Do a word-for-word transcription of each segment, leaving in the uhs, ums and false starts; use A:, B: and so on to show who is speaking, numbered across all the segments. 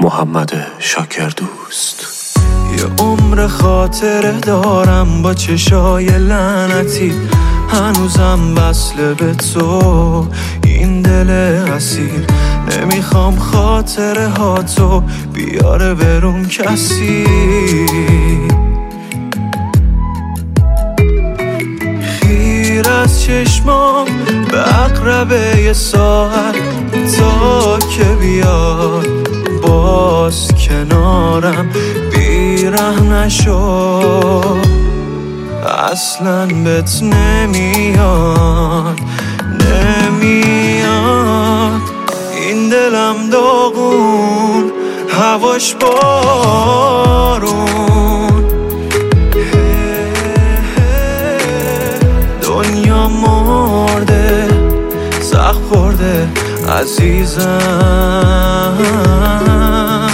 A: محمد شاکردوست.
B: یه عمر خاطره دارم با چشای لعنتی، هنوزم وصله به تو این دل اسیر. نمیخوام خاطره ها تو بیاره برون کسی. خیر از چشمام به عقربه یه ساعت تا که بیاد باز کنارم، بیره نشو اصلا بهت نمیاد نمیاد. این دلم داغون هواش بارون، دنیا مرده سخت خورده عزیزم.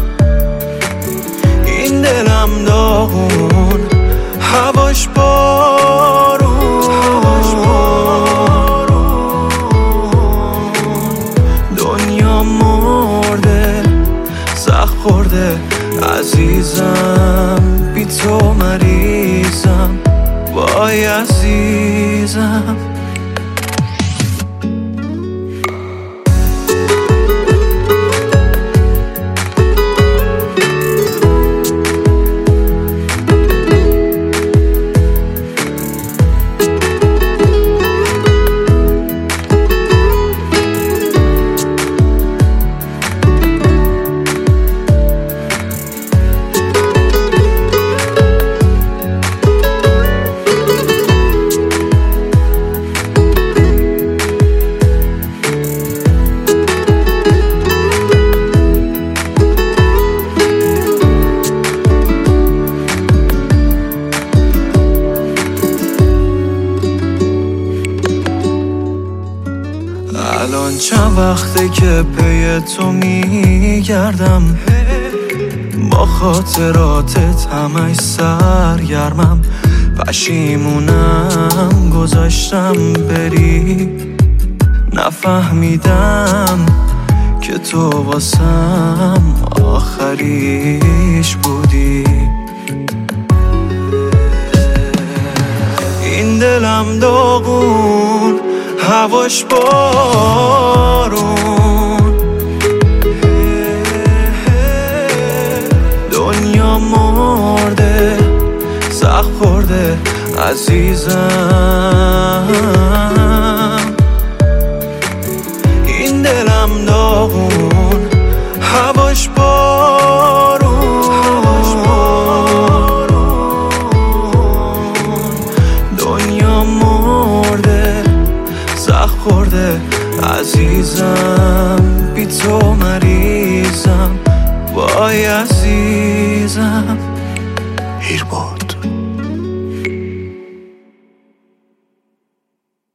B: این دلم داغون هواش بارون، دنیا مرده سخت خورده عزیزم. بی تو مریضم وای عزیزم. الان چند وقته که پی تو میگردم، با خاطراتت همش سرگرمم. پشیمونم گذاشتم بری، نفهمیدم که تو واسم آخریش بودی. این دلم داغون هواش بارون، دنیا مرده سخت خورده عزیزم. این دلم داغون هواش بارون، دنیا مرده سخت خورده عزیزم. بی تو مریضم وای عزیزم.
A: هیربود.